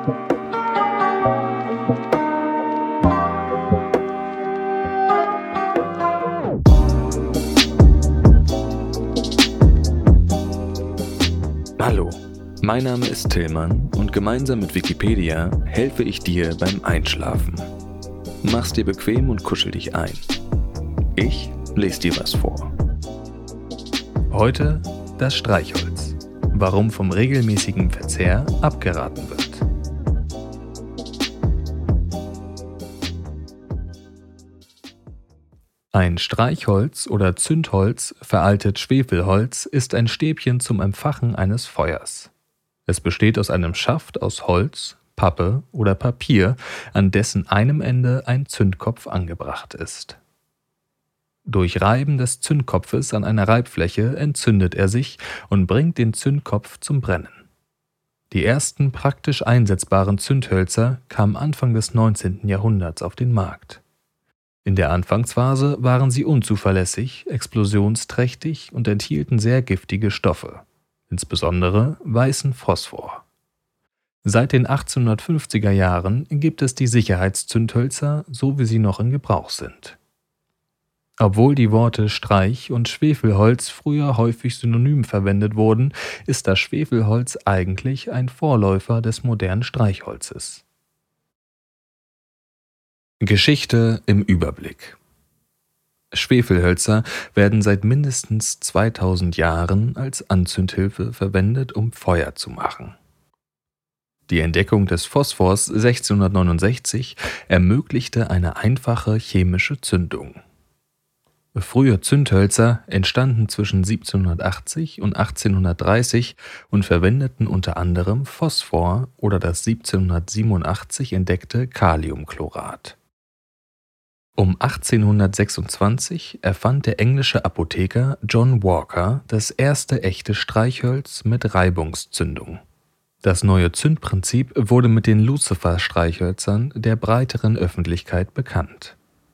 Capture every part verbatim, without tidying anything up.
Hallo, mein Name ist Tillmann und gemeinsam mit Wikipedia helfe ich dir beim Einschlafen. Mach's dir bequem und kuschel dich ein. Ich lese dir was vor. Heute das Streichholz. Warum vom regelmäßigen Verzehr abgeraten wird. Ein Streichholz oder Zündholz, veraltet Schwefelholz, ist ein Stäbchen zum Entfachen eines Feuers. Es besteht aus einem Schaft aus Holz, Pappe oder Papier, an dessen einem Ende ein Zündkopf angebracht ist. Durch Reiben des Zündkopfes an einer Reibfläche entzündet er sich und bringt den Zündkopf zum Brennen. Die ersten praktisch einsetzbaren Zündhölzer kamen Anfang des neunzehnten Jahrhunderts auf den Markt. In der Anfangsphase waren sie unzuverlässig, explosionsträchtig und enthielten sehr giftige Stoffe, insbesondere weißen Phosphor. Seit den achtzehnhundertfünfziger Jahren gibt es die Sicherheitszündhölzer, so wie sie noch in Gebrauch sind. Obwohl die Worte Streich- und Schwefelholz früher häufig synonym verwendet wurden, ist das Schwefelholz eigentlich ein Vorläufer des modernen Streichholzes. Geschichte im Überblick. Schwefelhölzer werden seit mindestens zweitausend Jahren als Anzündhilfe verwendet, um Feuer zu machen. Die Entdeckung des Phosphors sechzehnhundertneunundsechzig ermöglichte eine einfache chemische Zündung. Frühe Zündhölzer entstanden zwischen siebzehnhundertachtzig und achtzehnhundertdreißig und verwendeten unter anderem Phosphor oder das siebzehnhundertsiebenundachtzig entdeckte Kaliumchlorat. Um achtzehnhundertsechsundzwanzig erfand der englische Apotheker John Walker das erste echte Streichholz mit Reibungszündung. Das neue Zündprinzip wurde mit den Lucifer-Streichhölzern der breiteren Öffentlichkeit bekannt.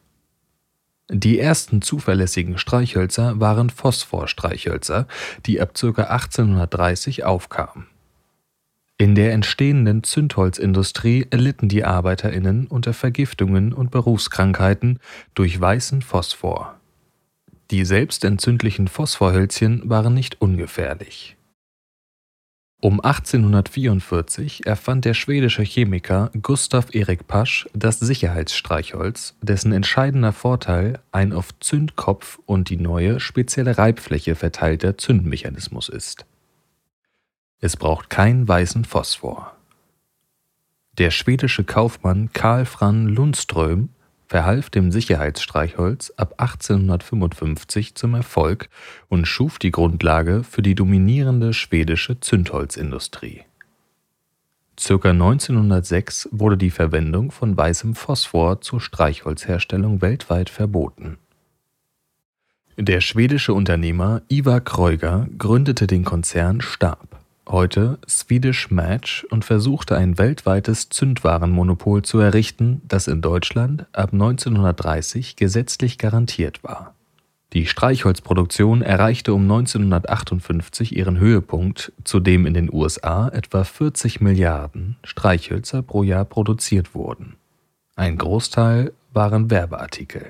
Die ersten zuverlässigen Streichhölzer waren Phosphor-Streichhölzer, die ab ca. achtzehnhundertdreißig aufkamen. In der entstehenden Zündholzindustrie litten die ArbeiterInnen unter Vergiftungen und Berufskrankheiten durch weißen Phosphor. Die selbstentzündlichen Phosphorhölzchen waren nicht ungefährlich. Um achtzehnhundertvierundvierzig erfand der schwedische Chemiker Gustav Erik Pasch das Sicherheitsstreichholz, dessen entscheidender Vorteil ein auf Zündkopf und die neue, spezielle Reibfläche verteilter Zündmechanismus ist. Es braucht keinen weißen Phosphor. Der schwedische Kaufmann Carl Fran Lundström verhalf dem Sicherheitsstreichholz ab achtzehnhundertfünfundfünfzig zum Erfolg und schuf die Grundlage für die dominierende schwedische Zündholzindustrie. Circa neunzehnhundertsechs wurde die Verwendung von weißem Phosphor zur Streichholzherstellung weltweit verboten. Der schwedische Unternehmer Ivar Kreuger gründete den Konzern Stab, heute Swedish Match, und versuchte ein weltweites Zündwarenmonopol zu errichten, das in Deutschland ab neunzehnhundertdreißig gesetzlich garantiert war. Die Streichholzproduktion erreichte um neunzehnhundertachtundfünfzig ihren Höhepunkt, zu dem in den U S A etwa vierzig Milliarden Streichhölzer pro Jahr produziert wurden. Ein Großteil waren Werbeartikel.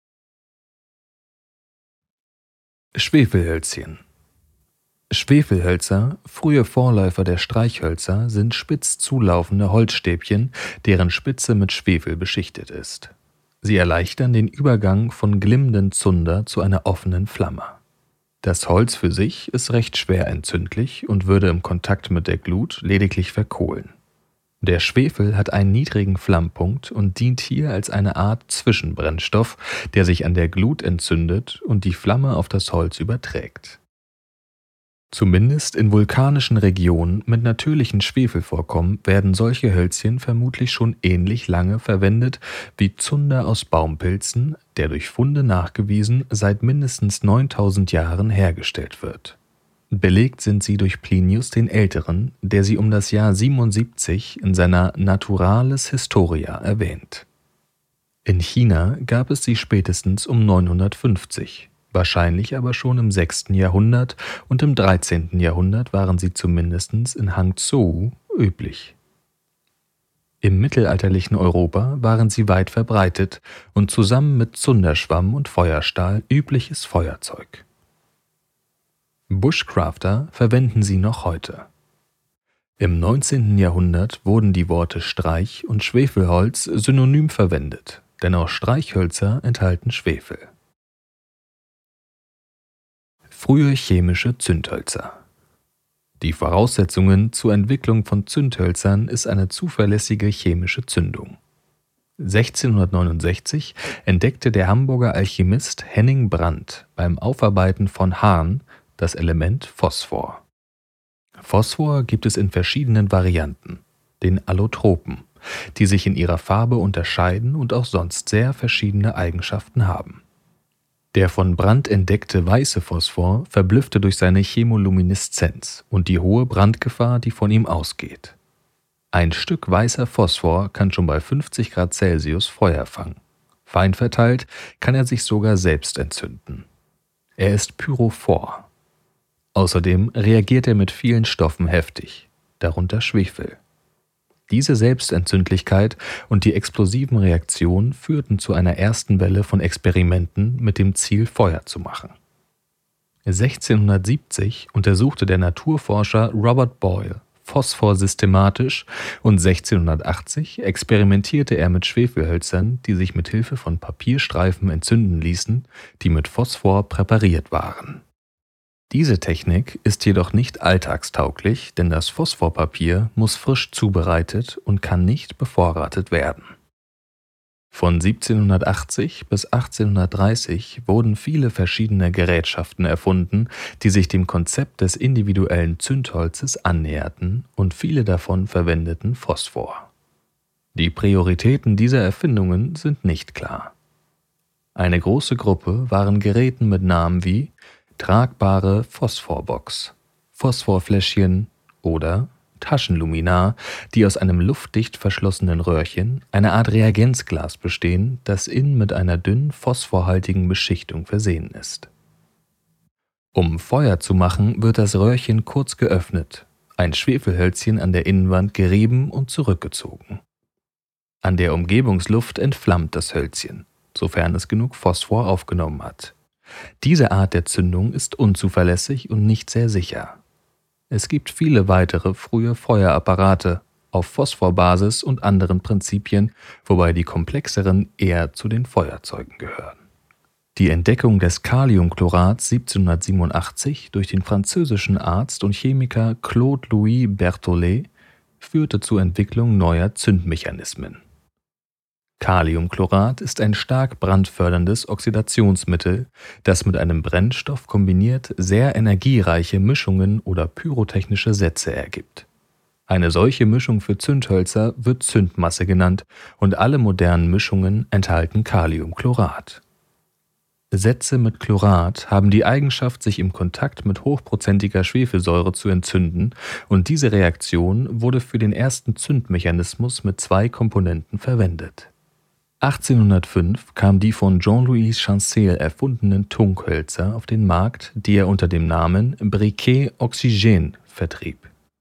Schwefelhölzchen. Schwefelhölzer, frühe Vorläufer der Streichhölzer, sind spitz zulaufende Holzstäbchen, deren Spitze mit Schwefel beschichtet ist. Sie erleichtern den Übergang von glimmenden Zunder zu einer offenen Flamme. Das Holz für sich ist recht schwer entzündlich und würde im Kontakt mit der Glut lediglich verkohlen. Der Schwefel hat einen niedrigen Flammpunkt und dient hier als eine Art Zwischenbrennstoff, der sich an der Glut entzündet und die Flamme auf das Holz überträgt. Zumindest in vulkanischen Regionen mit natürlichen Schwefelvorkommen werden solche Hölzchen vermutlich schon ähnlich lange verwendet wie Zunder aus Baumpilzen, der durch Funde nachgewiesen seit mindestens neuntausend Jahren hergestellt wird. Belegt sind sie durch Plinius den Älteren, der sie um das Jahr siebenundsiebzig in seiner Naturalis Historia erwähnt. In China gab es sie spätestens um neunhundertfünfzig. Wahrscheinlich aber schon im sechsten Jahrhundert, und im dreizehnten Jahrhundert waren sie zumindest in Hangzhou üblich. Im mittelalterlichen Europa waren sie weit verbreitet und zusammen mit Zunderschwamm und Feuerstahl übliches Feuerzeug. Bushcrafter verwenden sie noch heute. Im neunzehnten Jahrhundert wurden die Worte Streich und Schwefelholz synonym verwendet, denn auch Streichhölzer enthalten Schwefel. Frühe chemische Zündhölzer. Die Voraussetzungen zur Entwicklung von Zündhölzern ist eine zuverlässige chemische Zündung. sechzehnhundertneunundsechzig entdeckte der Hamburger Alchemist Henning Brandt beim Aufarbeiten von Harn das Element Phosphor. Phosphor gibt es in verschiedenen Varianten, den Allotropen, die sich in ihrer Farbe unterscheiden und auch sonst sehr verschiedene Eigenschaften haben. Der von Brandt entdeckte weiße Phosphor verblüffte durch seine Chemolumineszenz und die hohe Brandgefahr, die von ihm ausgeht. Ein Stück weißer Phosphor kann schon bei fünfzig Grad Celsius Feuer fangen. Fein verteilt kann er sich sogar selbst entzünden. Er ist pyrophor. Außerdem reagiert er mit vielen Stoffen heftig, darunter Schwefel. Diese Selbstentzündlichkeit und die explosiven Reaktionen führten zu einer ersten Welle von Experimenten mit dem Ziel, Feuer zu machen. sechzehnhundertsiebzig untersuchte der Naturforscher Robert Boyle Phosphor systematisch und sechzehnhundertachtzig experimentierte er mit Schwefelhölzern, die sich mit Hilfe von Papierstreifen entzünden ließen, die mit Phosphor präpariert waren. Diese Technik ist jedoch nicht alltagstauglich, denn das Phosphorpapier muss frisch zubereitet und kann nicht bevorratet werden. Von siebzehnhundertachtzig bis achtzehnhundertdreißig wurden viele verschiedene Gerätschaften erfunden, die sich dem Konzept des individuellen Zündholzes annäherten, und viele davon verwendeten Phosphor. Die Prioritäten dieser Erfindungen sind nicht klar. Eine große Gruppe waren Geräten mit Namen wie tragbare Phosphorbox, Phosphorfläschchen oder Taschenluminar, die aus einem luftdicht verschlossenen Röhrchen, eine Art Reagenzglas bestehen, das innen mit einer dünnen phosphorhaltigen Beschichtung versehen ist. Um Feuer zu machen, wird das Röhrchen kurz geöffnet, ein Schwefelhölzchen an der Innenwand gerieben und zurückgezogen. An der Umgebungsluft entflammt das Hölzchen, sofern es genug Phosphor aufgenommen hat. Diese Art der Zündung ist unzuverlässig und nicht sehr sicher. Es gibt viele weitere frühe Feuerapparate auf Phosphorbasis und anderen Prinzipien, wobei die komplexeren eher zu den Feuerzeugen gehören. Die Entdeckung des Kaliumchlorats siebzehnhundertsiebenundachtzig durch den französischen Arzt und Chemiker Claude-Louis Berthollet führte zur Entwicklung neuer Zündmechanismen. Kaliumchlorat ist ein stark brandförderndes Oxidationsmittel, das mit einem Brennstoff kombiniert sehr energiereiche Mischungen oder pyrotechnische Sätze ergibt. Eine solche Mischung für Zündhölzer wird Zündmasse genannt und alle modernen Mischungen enthalten Kaliumchlorat. Sätze mit Chlorat haben die Eigenschaft, sich im Kontakt mit hochprozentiger Schwefelsäure zu entzünden, und diese Reaktion wurde für den ersten Zündmechanismus mit zwei Komponenten verwendet. achtzehnhundertfünf kam die von Jean-Louis Chancel erfundenen Tunkhölzer auf den Markt, die er unter dem Namen Briquet Oxygène vertrieb.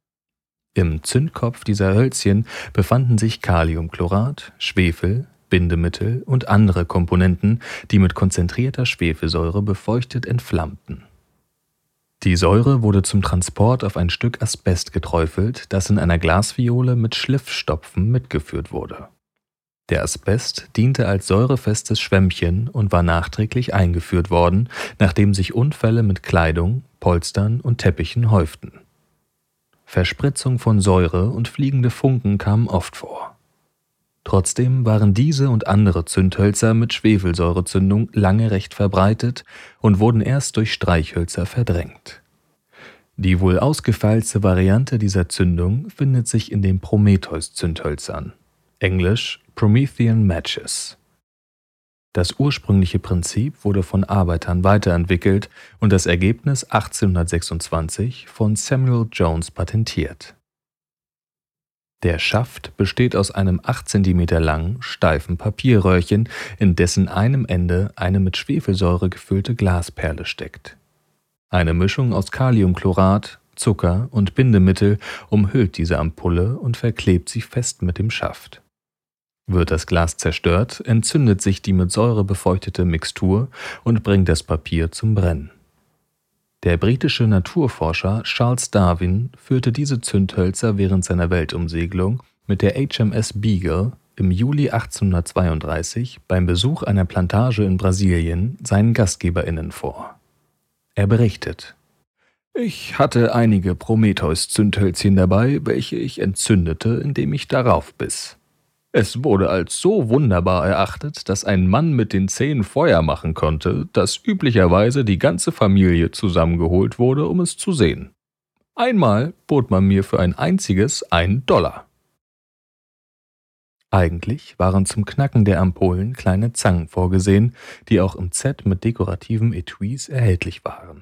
Im Zündkopf dieser Hölzchen befanden sich Kaliumchlorat, Schwefel, Bindemittel und andere Komponenten, die mit konzentrierter Schwefelsäure befeuchtet entflammten. Die Säure wurde zum Transport auf ein Stück Asbest geträufelt, das in einer Glasviole mit Schliffstopfen mitgeführt wurde. Der Asbest diente als säurefestes Schwämmchen und war nachträglich eingeführt worden, nachdem sich Unfälle mit Kleidung, Polstern und Teppichen häuften. Verspritzung von Säure und fliegende Funken kamen oft vor. Trotzdem waren diese und andere Zündhölzer mit Schwefelsäurezündung lange recht verbreitet und wurden erst durch Streichhölzer verdrängt. Die wohl ausgefeilste Variante dieser Zündung findet sich in den Prometheus-Zündhölzern, englisch Promethean Matches. Das ursprüngliche Prinzip wurde von Arbeitern weiterentwickelt und das Ergebnis achtzehnhundertsechsundzwanzig von Samuel Jones patentiert. Der Schaft besteht aus einem acht Zentimeter langen, steifen Papierröhrchen, in dessen einem Ende eine mit Schwefelsäure gefüllte Glasperle steckt. Eine Mischung aus Kaliumchlorat, Zucker und Bindemittel umhüllt diese Ampulle und verklebt sie fest mit dem Schaft. Wird das Glas zerstört, entzündet sich die mit Säure befeuchtete Mixtur und bringt das Papier zum Brennen. Der britische Naturforscher Charles Darwin führte diese Zündhölzer während seiner Weltumsegelung mit der H M S Beagle im Juli achtzehnhundertzweiunddreißig beim Besuch einer Plantage in Brasilien seinen GastgeberInnen vor. Er berichtet: Ich hatte einige Prometheus-Zündhölzchen dabei, welche ich entzündete, indem ich darauf biss. Es wurde als so wunderbar erachtet, dass ein Mann mit den Zähnen Feuer machen konnte, dass üblicherweise die ganze Familie zusammengeholt wurde, um es zu sehen. Einmal bot man mir für ein einziges einen Dollar. Eigentlich waren zum Knacken der Ampullen kleine Zangen vorgesehen, die auch im Set mit dekorativen Etuis erhältlich waren.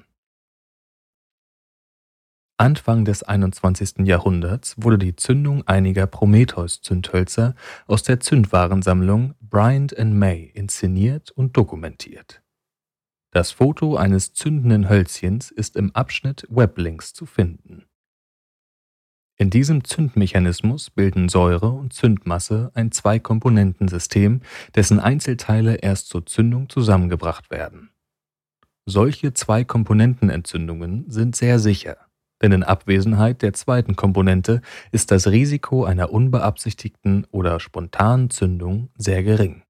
Anfang des einundzwanzigsten Jahrhunderts wurde die Zündung einiger Prometheus-Zündhölzer aus der Zündwarensammlung Bryant and May inszeniert und dokumentiert. Das Foto eines zündenden Hölzchens ist im Abschnitt Weblinks zu finden. In diesem Zündmechanismus bilden Säure und Zündmasse ein Zwei-Komponenten-System, dessen Einzelteile erst zur Zündung zusammengebracht werden. Solche Zwei-Komponenten-Entzündungen sind sehr sicher, denn in Abwesenheit der zweiten Komponente ist das Risiko einer unbeabsichtigten oder spontanen Zündung sehr gering.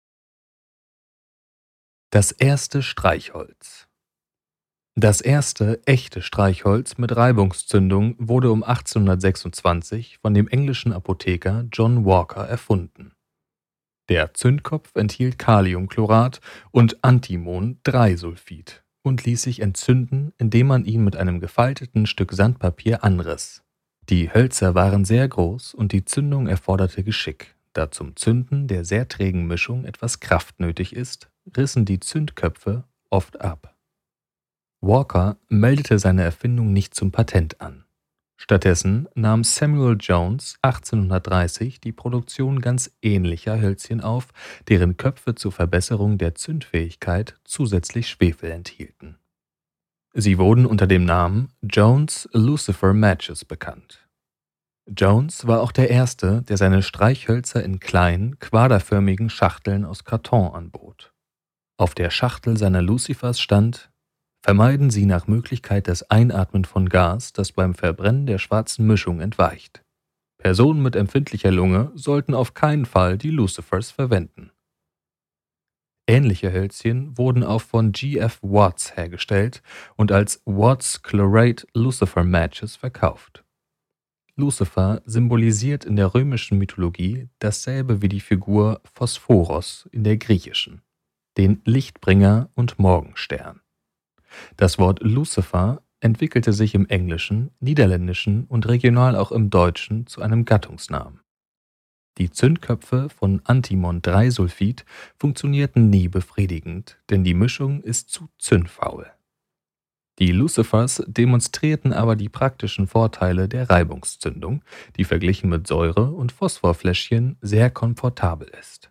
Das erste Streichholz. Das erste echte Streichholz mit Reibungszündung wurde um achtzehnhundertsechsundzwanzig von dem englischen Apotheker John Walker erfunden. Der Zündkopf enthielt Kaliumchlorat und Antimon-drei Sulfid und ließ sich entzünden, indem man ihn mit einem gefalteten Stück Sandpapier anriss. Die Hölzer waren sehr groß und die Zündung erforderte Geschick. Da zum Zünden der sehr trägen Mischung etwas Kraft nötig ist, rissen die Zündköpfe oft ab. Walker meldete seine Erfindung nicht zum Patent an. Stattdessen nahm Samuel Jones achtzehnhundertdreißig die Produktion ganz ähnlicher Hölzchen auf, deren Köpfe zur Verbesserung der Zündfähigkeit zusätzlich Schwefel enthielten. Sie wurden unter dem Namen Jones Lucifer Matches bekannt. Jones war auch der Erste, der seine Streichhölzer in kleinen, quaderförmigen Schachteln aus Karton anbot. Auf der Schachtel seiner Lucifers stand: Vermeiden Sie nach Möglichkeit das Einatmen von Gas, das beim Verbrennen der schwarzen Mischung entweicht. Personen mit empfindlicher Lunge sollten auf keinen Fall die Lucifers verwenden. Ähnliche Hölzchen wurden auch von G F Watts hergestellt und als Watts Chlorate Lucifer Matches verkauft. Lucifer symbolisiert in der römischen Mythologie dasselbe wie die Figur Phosphoros in der griechischen, den Lichtbringer und Morgenstern. Das Wort Lucifer entwickelte sich im Englischen, Niederländischen und regional auch im Deutschen zu einem Gattungsnamen. Die Zündköpfe von Antimon-drei Sulfid funktionierten nie befriedigend, denn die Mischung ist zu zündfaul. Die Lucifers demonstrierten aber die praktischen Vorteile der Reibungszündung, die verglichen mit Säure- und Phosphorfläschchen sehr komfortabel ist.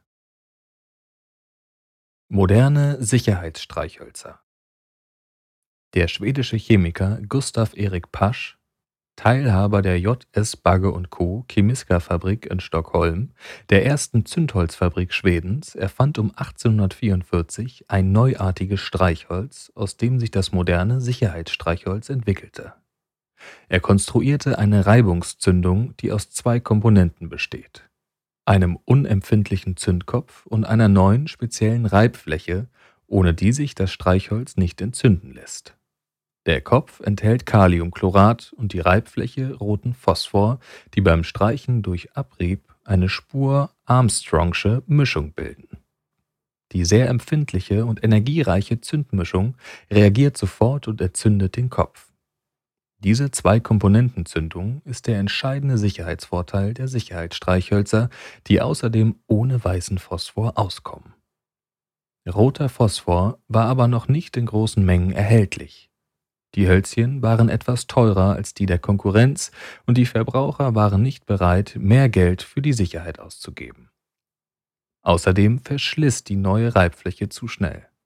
Moderne Sicherheitsstreichhölzer. Der schwedische Chemiker Gustav Erik Pasch, Teilhaber der J S Bagge und Co. Chemiska-Fabrik in Stockholm, der ersten Zündholzfabrik Schwedens, erfand um achtzehnhundertvierundvierzig ein neuartiges Streichholz, aus dem sich das moderne Sicherheitsstreichholz entwickelte. Er konstruierte eine Reibungszündung, die aus zwei Komponenten besteht: einem unempfindlichen Zündkopf und einer neuen speziellen Reibfläche, ohne die sich das Streichholz nicht entzünden lässt. Der Kopf enthält Kaliumchlorat und die Reibfläche roten Phosphor, die beim Streichen durch Abrieb eine Spur Armstrongsche Mischung bilden. Die sehr empfindliche und energiereiche Zündmischung reagiert sofort und entzündet den Kopf. Diese Zwei-Komponenten-Zündung ist der entscheidende Sicherheitsvorteil der Sicherheitsstreichhölzer, die außerdem ohne weißen Phosphor auskommen. Roter Phosphor war aber noch nicht in großen Mengen erhältlich. Die Hölzchen waren etwas teurer als die der Konkurrenz und die Verbraucher waren nicht bereit, mehr Geld für die Sicherheit auszugeben. Außerdem verschliss die neue Reibfläche zu schnell.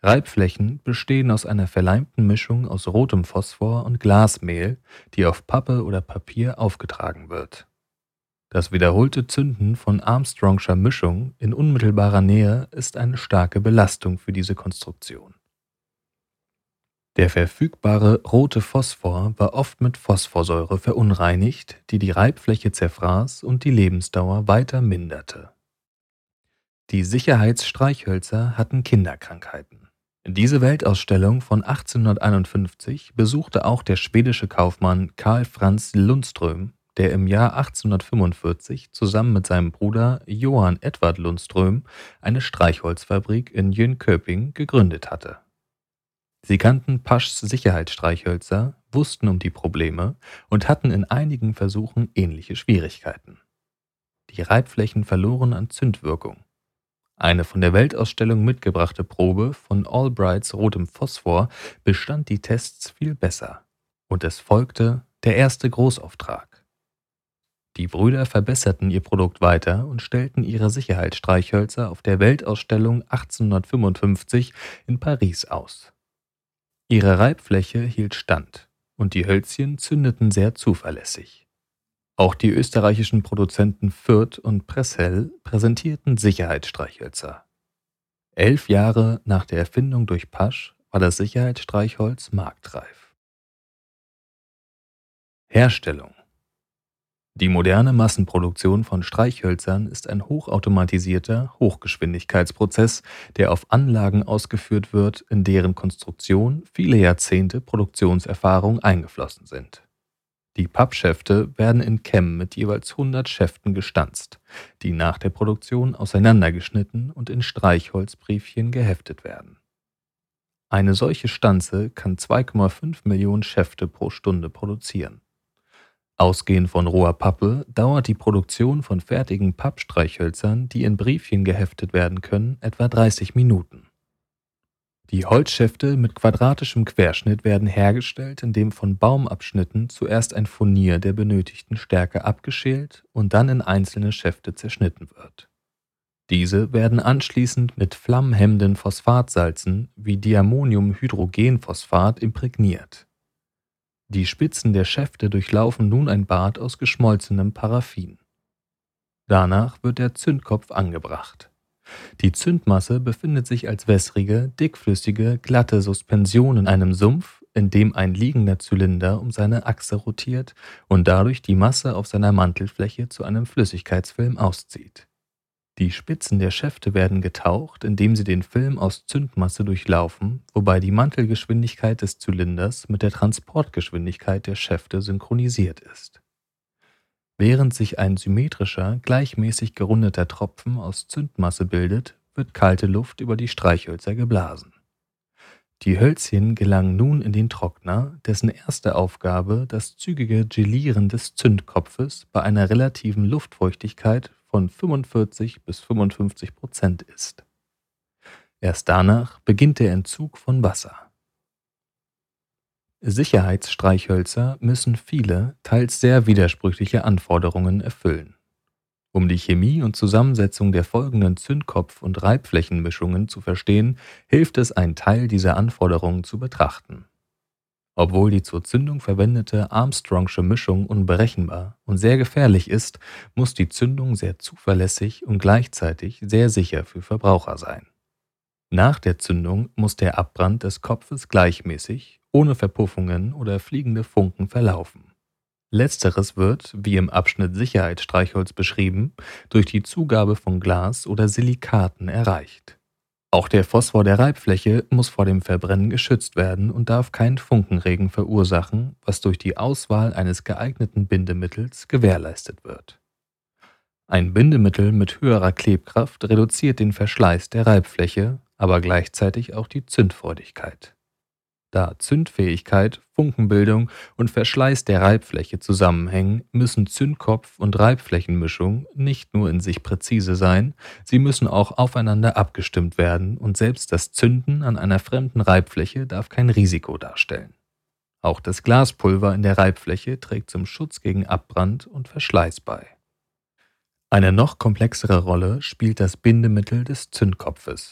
Reibflächen bestehen aus einer verleimten Mischung aus rotem Phosphor und Glasmehl, die auf Pappe oder Papier aufgetragen wird. Das wiederholte Zünden von Armstrongscher Mischung in unmittelbarer Nähe ist eine starke Belastung für diese Konstruktion. Der verfügbare rote Phosphor war oft mit Phosphorsäure verunreinigt, die die Reibfläche zerfraß und die Lebensdauer weiter minderte. Die Sicherheitsstreichhölzer hatten Kinderkrankheiten. Diese Weltausstellung von achtzehnhunderteinundfünfzig besuchte auch der schwedische Kaufmann Carl Franz Lundström, der im Jahr achtzehnhundertfünfundvierzig zusammen mit seinem Bruder Johann Edvard Lundström eine Streichholzfabrik in Jönköping gegründet hatte. Sie kannten Paschs Sicherheitsstreichhölzer, wussten um die Probleme und hatten in einigen Versuchen ähnliche Schwierigkeiten. Die Reibflächen verloren an Zündwirkung. Eine von der Weltausstellung mitgebrachte Probe von Albrights rotem Phosphor bestand die Tests viel besser. Und es folgte der erste Großauftrag. Die Brüder verbesserten ihr Produkt weiter und stellten ihre Sicherheitsstreichhölzer auf der Weltausstellung achtzehnhundertfünfundfünfzig in Paris aus. Ihre Reibfläche hielt stand und die Hölzchen zündeten sehr zuverlässig. Auch die österreichischen Produzenten Fürth und Pressel präsentierten Sicherheitsstreichhölzer. Elf Jahre nach der Erfindung durch Pasch war das Sicherheitsstreichholz marktreif. Herstellung. Die moderne Massenproduktion von Streichhölzern ist ein hochautomatisierter Hochgeschwindigkeitsprozess, der auf Anlagen ausgeführt wird, in deren Konstruktion viele Jahrzehnte Produktionserfahrung eingeflossen sind. Die Pappschäfte werden in Kämmen mit jeweils hundert Schäften gestanzt, die nach der Produktion auseinandergeschnitten und in Streichholzbriefchen geheftet werden. Eine solche Stanze kann zwei Komma fünf Millionen Schäfte pro Stunde produzieren. Ausgehend von roher Pappe dauert die Produktion von fertigen Pappstreichhölzern, die in Briefchen geheftet werden können, etwa dreißig Minuten. Die Holzschäfte mit quadratischem Querschnitt werden hergestellt, indem von Baumabschnitten zuerst ein Furnier der benötigten Stärke abgeschält und dann in einzelne Schäfte zerschnitten wird. Diese werden anschließend mit flammhemmenden Phosphatsalzen wie Diammoniumhydrogenphosphat imprägniert. Die Spitzen der Schäfte durchlaufen nun ein Bad aus geschmolzenem Paraffin. Danach wird der Zündkopf angebracht. Die Zündmasse befindet sich als wässrige, dickflüssige, glatte Suspension in einem Sumpf, in dem ein liegender Zylinder um seine Achse rotiert und dadurch die Masse auf seiner Mantelfläche zu einem Flüssigkeitsfilm auszieht. Die Spitzen der Schäfte werden getaucht, indem sie den Film aus Zündmasse durchlaufen, wobei die Mantelgeschwindigkeit des Zylinders mit der Transportgeschwindigkeit der Schäfte synchronisiert ist. Während sich ein symmetrischer, gleichmäßig gerundeter Tropfen aus Zündmasse bildet, wird kalte Luft über die Streichhölzer geblasen. Die Hölzchen gelangen nun in den Trockner, dessen erste Aufgabe das zügige Gelieren des Zündkopfes bei einer relativen Luftfeuchtigkeit von fünfundvierzig bis fünfundfünfzig Prozent ist. Erst danach beginnt der Entzug von Wasser. Sicherheitsstreichhölzer müssen viele, teils sehr widersprüchliche Anforderungen erfüllen. Um die Chemie und Zusammensetzung der folgenden Zündkopf- und Reibflächenmischungen zu verstehen, hilft es, einen Teil dieser Anforderungen zu betrachten. Obwohl die zur Zündung verwendete Armstrongsche Mischung unberechenbar und sehr gefährlich ist, muss die Zündung sehr zuverlässig und gleichzeitig sehr sicher für Verbraucher sein. Nach der Zündung muss der Abbrand des Kopfes gleichmäßig, ohne Verpuffungen oder fliegende Funken verlaufen. Letzteres wird, wie im Abschnitt Sicherheitsstreichholz beschrieben, durch die Zugabe von Glas oder Silikaten erreicht. Auch der Phosphor der Reibfläche muss vor dem Verbrennen geschützt werden und darf keinen Funkenregen verursachen, was durch die Auswahl eines geeigneten Bindemittels gewährleistet wird. Ein Bindemittel mit höherer Klebkraft reduziert den Verschleiß der Reibfläche, aber gleichzeitig auch die Zündfreudigkeit. Da Zündfähigkeit, Funkenbildung und Verschleiß der Reibfläche zusammenhängen, müssen Zündkopf- und Reibflächenmischung nicht nur in sich präzise sein, sie müssen auch aufeinander abgestimmt werden und selbst das Zünden an einer fremden Reibfläche darf kein Risiko darstellen. Auch das Glaspulver in der Reibfläche trägt zum Schutz gegen Abbrand und Verschleiß bei. Eine noch komplexere Rolle spielt das Bindemittel des Zündkopfes.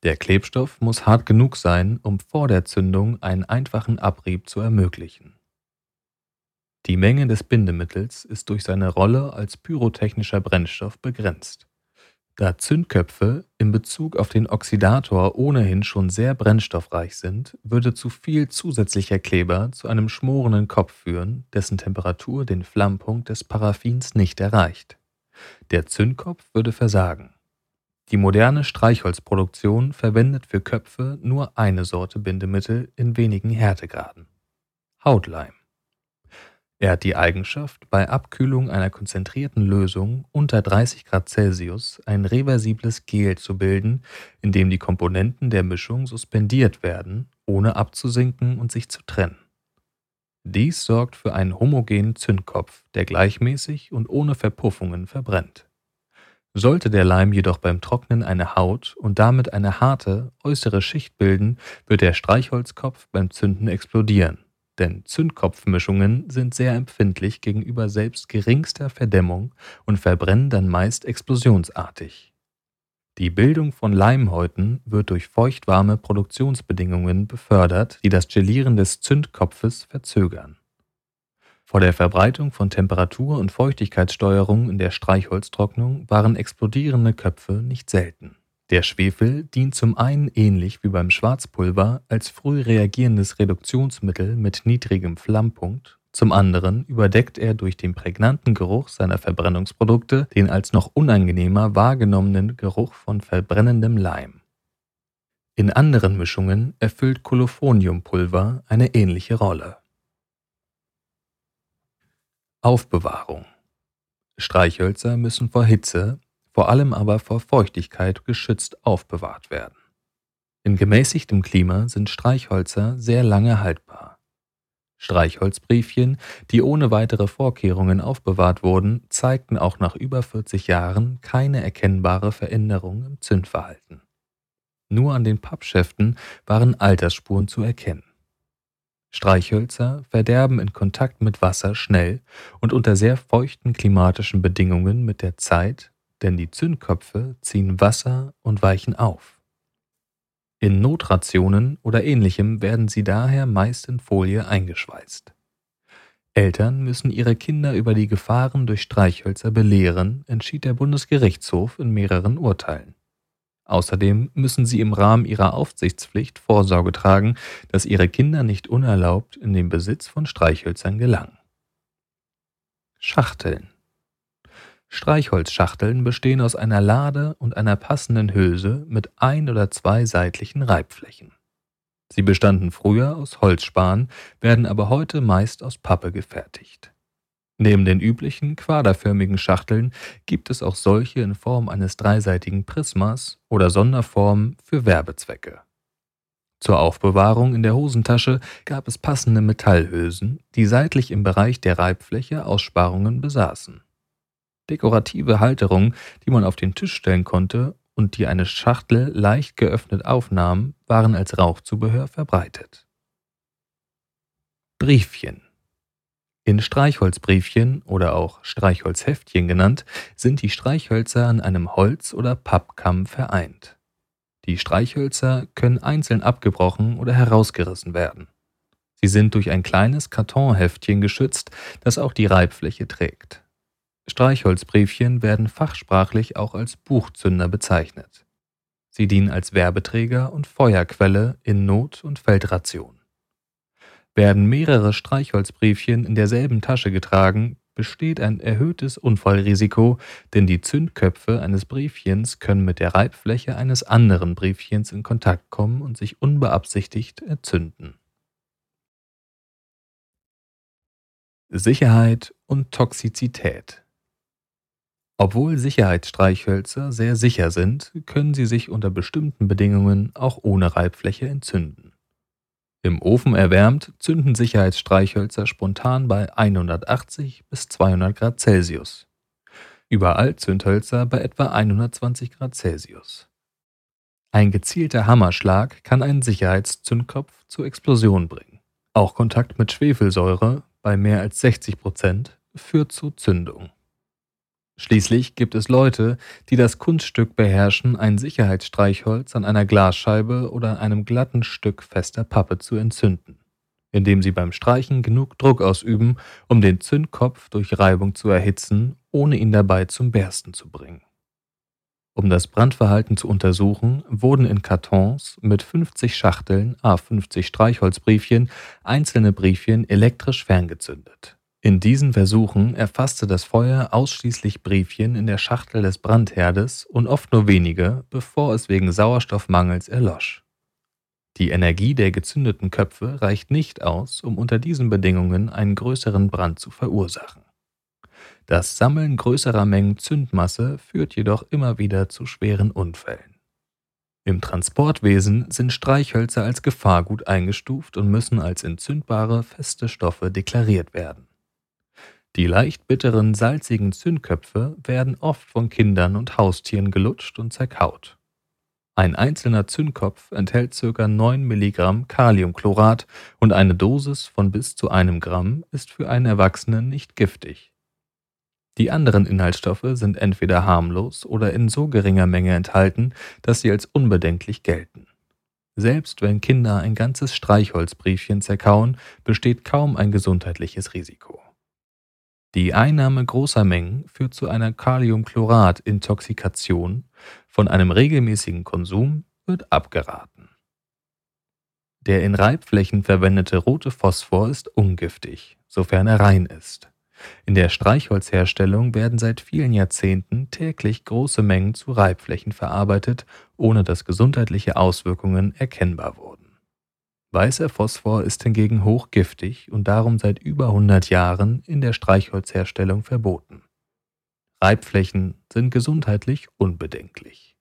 Der Klebstoff muss hart genug sein, um vor der Zündung einen einfachen Abrieb zu ermöglichen. Die Menge des Bindemittels ist durch seine Rolle als pyrotechnischer Brennstoff begrenzt. Da Zündköpfe in Bezug auf den Oxidator ohnehin schon sehr brennstoffreich sind, würde zu viel zusätzlicher Kleber zu einem schmorenden Kopf führen, dessen Temperatur den Flammpunkt des Paraffins nicht erreicht. Der Zündkopf würde versagen. Die moderne Streichholzproduktion verwendet für Köpfe nur eine Sorte Bindemittel in wenigen Härtegraden: Hautleim. Er hat die Eigenschaft, bei Abkühlung einer konzentrierten Lösung unter dreißig Grad Celsius ein reversibles Gel zu bilden, in dem die Komponenten der Mischung suspendiert werden, ohne abzusinken und sich zu trennen. Dies sorgt für einen homogenen Zündkopf, der gleichmäßig und ohne Verpuffungen verbrennt. Sollte der Leim jedoch beim Trocknen eine Haut und damit eine harte, äußere Schicht bilden, wird der Streichholzkopf beim Zünden explodieren. Denn Zündkopfmischungen sind sehr empfindlich gegenüber selbst geringster Verdämmung und verbrennen dann meist explosionsartig. Die Bildung von Leimhäuten wird durch feuchtwarme Produktionsbedingungen befördert, die das Gelieren des Zündkopfes verzögern. Vor der Verbreitung von Temperatur- und Feuchtigkeitssteuerung in der Streichholztrocknung waren explodierende Köpfe nicht selten. Der Schwefel dient zum einen ähnlich wie beim Schwarzpulver als früh reagierendes Reduktionsmittel mit niedrigem Flammpunkt, zum anderen überdeckt er durch den prägnanten Geruch seiner Verbrennungsprodukte den als noch unangenehmer wahrgenommenen Geruch von verbrennendem Leim. In anderen Mischungen erfüllt Kolophoniumpulver eine ähnliche Rolle. Aufbewahrung. Streichhölzer müssen vor Hitze, vor allem aber vor Feuchtigkeit geschützt aufbewahrt werden. In gemäßigtem Klima sind Streichhölzer sehr lange haltbar. Streichholzbriefchen, die ohne weitere Vorkehrungen aufbewahrt wurden, zeigten auch nach über vierzig Jahren keine erkennbare Veränderung im Zündverhalten. Nur an den Pappschäften waren Altersspuren zu erkennen. Streichhölzer verderben in Kontakt mit Wasser schnell und unter sehr feuchten klimatischen Bedingungen mit der Zeit, denn die Zündköpfe ziehen Wasser und weichen auf. In Notrationen oder Ähnlichem werden sie daher meist in Folie eingeschweißt. Eltern müssen ihre Kinder über die Gefahren durch Streichhölzer belehren, entschied der Bundesgerichtshof in mehreren Urteilen. Außerdem müssen sie im Rahmen ihrer Aufsichtspflicht Vorsorge tragen, dass ihre Kinder nicht unerlaubt in den Besitz von Streichhölzern gelangen. Schachteln. Streichholzschachteln bestehen aus einer Lade und einer passenden Hülse mit ein oder zwei seitlichen Reibflächen. Sie bestanden früher aus Holzspan, werden aber heute meist aus Pappe gefertigt. Neben den üblichen quaderförmigen Schachteln gibt es auch solche in Form eines dreiseitigen Prismas oder Sonderformen für Werbezwecke. Zur Aufbewahrung in der Hosentasche gab es passende Metallhülsen, die seitlich im Bereich der Reibfläche Aussparungen besaßen. Dekorative Halterungen, die man auf den Tisch stellen konnte und die eine Schachtel leicht geöffnet aufnahmen, waren als Rauchzubehör verbreitet. Briefchen. In Streichholzbriefchen oder auch Streichholzheftchen genannt, sind die Streichhölzer an einem Holz- oder Pappkamm vereint. Die Streichhölzer können einzeln abgebrochen oder herausgerissen werden. Sie sind durch ein kleines Kartonheftchen geschützt, das auch die Reibfläche trägt. Streichholzbriefchen werden fachsprachlich auch als Buchzünder bezeichnet. Sie dienen als Werbeträger und Feuerquelle in Not- und Feldration. Werden mehrere Streichholzbriefchen in derselben Tasche getragen, besteht ein erhöhtes Unfallrisiko, denn die Zündköpfe eines Briefchens können mit der Reibfläche eines anderen Briefchens in Kontakt kommen und sich unbeabsichtigt entzünden. Sicherheit und Toxizität. Obwohl Sicherheitsstreichhölzer sehr sicher sind, können sie sich unter bestimmten Bedingungen auch ohne Reibfläche entzünden. Im Ofen erwärmt zünden Sicherheitsstreichhölzer spontan bei hundertachtzig bis zweihundert Grad Celsius. Überall-Zündhölzer bei etwa hundertzwanzig Grad Celsius. Ein gezielter Hammerschlag kann einen Sicherheitszündkopf zur Explosion bringen. Auch Kontakt mit Schwefelsäure bei mehr als sechzig Prozent führt zu Zündung. Schließlich gibt es Leute, die das Kunststück beherrschen, ein Sicherheitsstreichholz an einer Glasscheibe oder einem glatten Stück fester Pappe zu entzünden, indem sie beim Streichen genug Druck ausüben, um den Zündkopf durch Reibung zu erhitzen, ohne ihn dabei zum Bersten zu bringen. Um das Brandverhalten zu untersuchen, wurden in Kartons mit fünfzig Schachteln à fünfzig Streichholzbriefchen einzelne Briefchen elektrisch ferngezündet. In diesen Versuchen erfasste das Feuer ausschließlich Briefchen in der Schachtel des Brandherdes und oft nur wenige, bevor es wegen Sauerstoffmangels erlosch. Die Energie der gezündeten Köpfe reicht nicht aus, um unter diesen Bedingungen einen größeren Brand zu verursachen. Das Sammeln größerer Mengen Zündmasse führt jedoch immer wieder zu schweren Unfällen. Im Transportwesen sind Streichhölzer als Gefahrgut eingestuft und müssen als entzündbare, feste Stoffe deklariert werden. Die leicht bitteren, salzigen Zündköpfe werden oft von Kindern und Haustieren gelutscht und zerkaut. Ein einzelner Zündkopf enthält ca. neun Milligramm Kaliumchlorat und eine Dosis von bis zu einem Gramm ist für einen Erwachsenen nicht giftig. Die anderen Inhaltsstoffe sind entweder harmlos oder in so geringer Menge enthalten, dass sie als unbedenklich gelten. Selbst wenn Kinder ein ganzes Streichholzbriefchen zerkauen, besteht kaum ein gesundheitliches Risiko. Die Einnahme großer Mengen führt zu einer Kaliumchlorat-Intoxikation. Von einem regelmäßigen Konsum wird abgeraten. Der in Reibflächen verwendete rote Phosphor ist ungiftig, sofern er rein ist. In der Streichholzherstellung werden seit vielen Jahrzehnten täglich große Mengen zu Reibflächen verarbeitet, ohne dass gesundheitliche Auswirkungen erkennbar wurden. Weißer Phosphor ist hingegen hochgiftig und darum seit über hundert Jahren in der Streichholzherstellung verboten. Reibflächen sind gesundheitlich unbedenklich.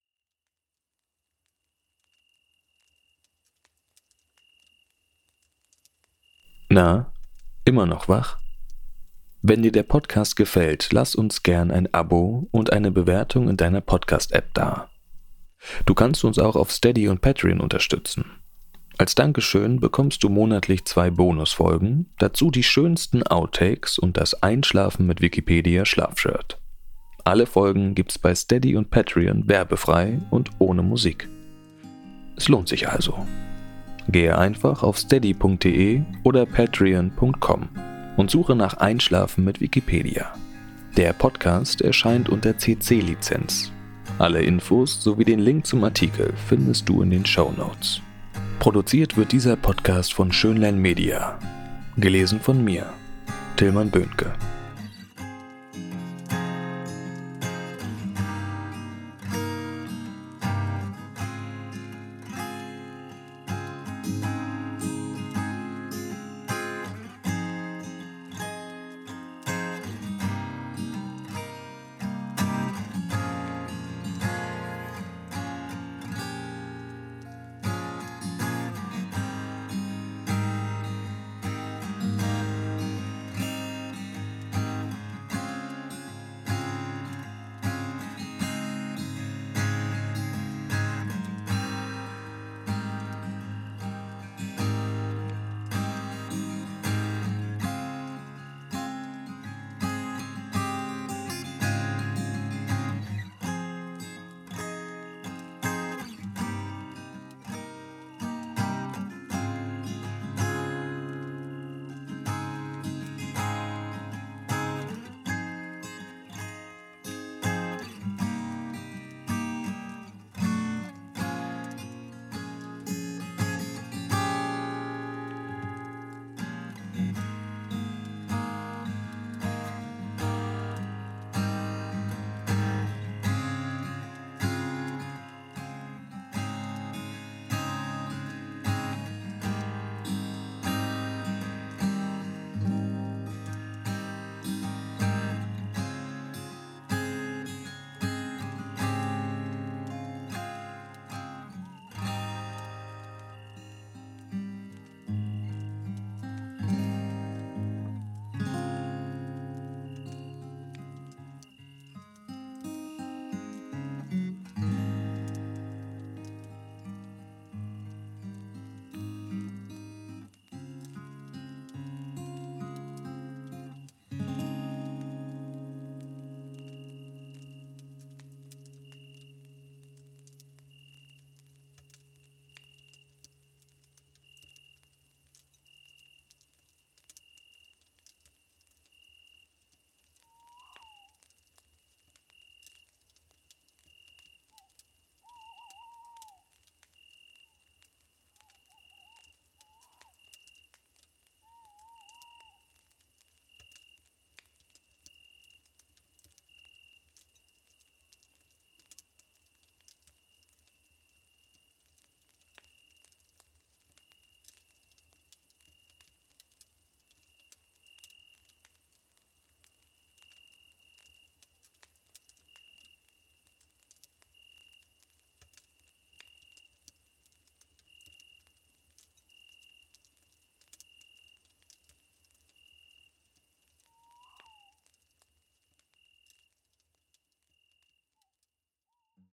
Na, immer noch wach? Wenn dir der Podcast gefällt, lass uns gern ein Abo und eine Bewertung in deiner Podcast-App da. Du kannst uns auch auf Steady und Patreon unterstützen. Als Dankeschön bekommst du monatlich zwei Bonusfolgen, dazu die schönsten Outtakes und das Einschlafen mit Wikipedia Schlafshirt. Alle Folgen gibt's bei Steady und Patreon werbefrei und ohne Musik. Es lohnt sich also. Gehe einfach auf steady punkt de oder patreon punkt com und suche nach Einschlafen mit Wikipedia. Der Podcast erscheint unter C C-Lizenz. Alle Infos sowie den Link zum Artikel findest du in den Shownotes. Produziert wird dieser Podcast von Schönlein Media. Gelesen von mir, Tilman Böhnke.